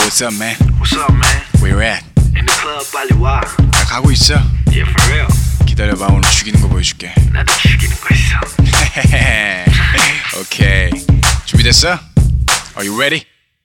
What's up, man? What's up, man? Where you at? In the club, 빨리 와. 나 가고 있어. Yeah, for real. 기다려봐, 오늘 죽이는 거 보여줄게. 나도 죽이는 거 있어. 오케이. 준비됐어? Are you ready?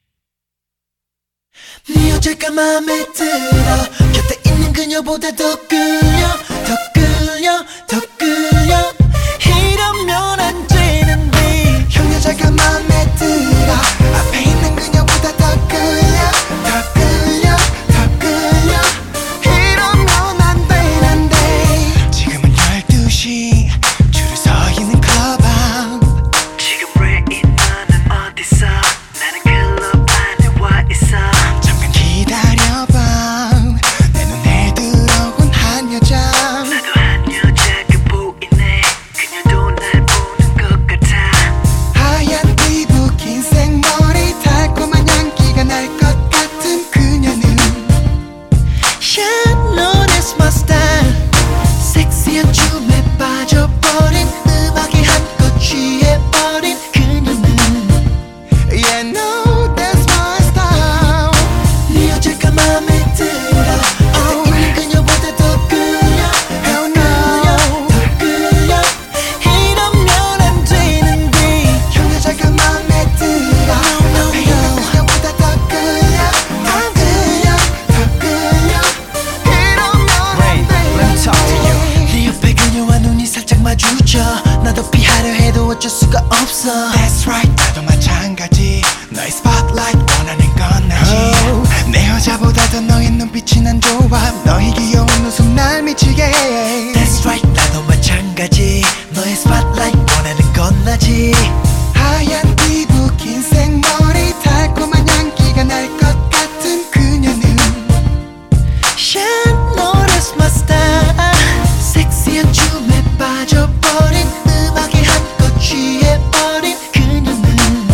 네 여자가 맘에 들어 곁에 있는 그녀보다 더 끌려 더 끌려 더 끌려 이러면 안 되는데 형 여자가 맘에 들어 앞에 있는 그녀보다 더 끌려 더 끌려 더 끌려 이러면 안 되는데 지금은 12시 줄을 서 있는 클럽 앞 지금 왜 이 너는 어디서 나는 클럽 안에 와 있어. 잠깐 기다려봐 내 눈에 들어온 한 여자 나도 한 여자가 보이네. 그녀도 날 보는 것 같아. 하얀 피부 긴 생머리 달콤한 향기가 날 것 같은 그녀는 Yeah, no, that's my style 섹시한 춤에 빠져버린 음악에 한껏 취해버린 그녀는 Yeah, no, that's my style 네 여자가 맘에 들어 곁에 있는 그녀보다 더 끌려 Hell no, 더 끌려 이러면 안 되는데 형 여자가 맘에 들어 앞에 있는 그녀보다 더 끌려 더 끌려 더 끌려 이러면 안 되는데 네 옆에 그녀와 눈이 살짝 마주쳐 나도 피하려 해도 어쩔 수가 없어 That's right 나도 마찬가지 너의 spotlight 원하는 건 나지 내 여자보다 더 너의 눈빛이 난 좋아 너의 귀여운 웃음 날 미치게 해 That's right 나도 마찬가지 너의 spotlight 원하는 건 나지 하얀 피부 긴 생머리 달콤한 향기가 날 것 같은 그녀는 Yeah, no, that's my style 섹시한 춤에 빠져버린 음악에 한껏 취해버린 그녀는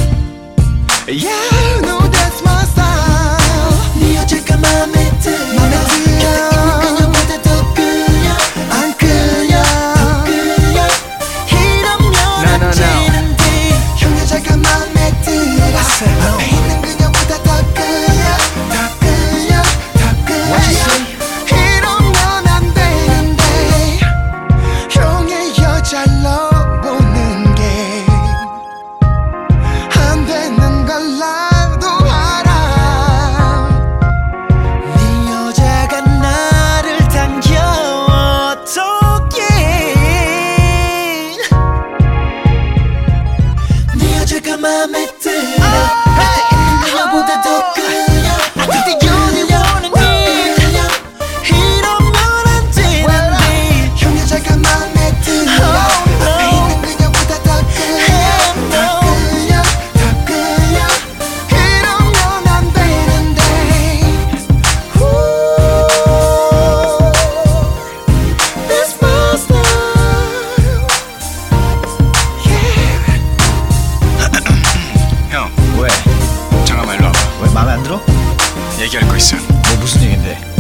Yeah, no, that's my style 네 여자가 맘에 들어 곁에 있는 그녀보다 더 끌려 안 끌려 더 끌려 이러면 안 되는데 형 여자가 맘에 들어 앞에 있는 그녀보다 더 끌려 더 끌려 더 끌려 이러면 안 되는데 형의 여자로 보는 게 안 되는 걸 나도 알아 네 여자가 나를 당겨 어떡해 네 여자가 맘에 들어 곁에 있는 그녀보다 더 끌려 그때 you wanna 끌려 이러면 안 되는데 형 여자가 맘에 들어 앞에 있는 그녀보다 더 끌려 더 끌려 더 끌려 이러면 안 되는데 That's my style Yeah 형, 왜? 잠깐만 일로 와봐. 왜 마음에 안 들어? 얘기할 거 있어. 뭐 무슨 얘긴데?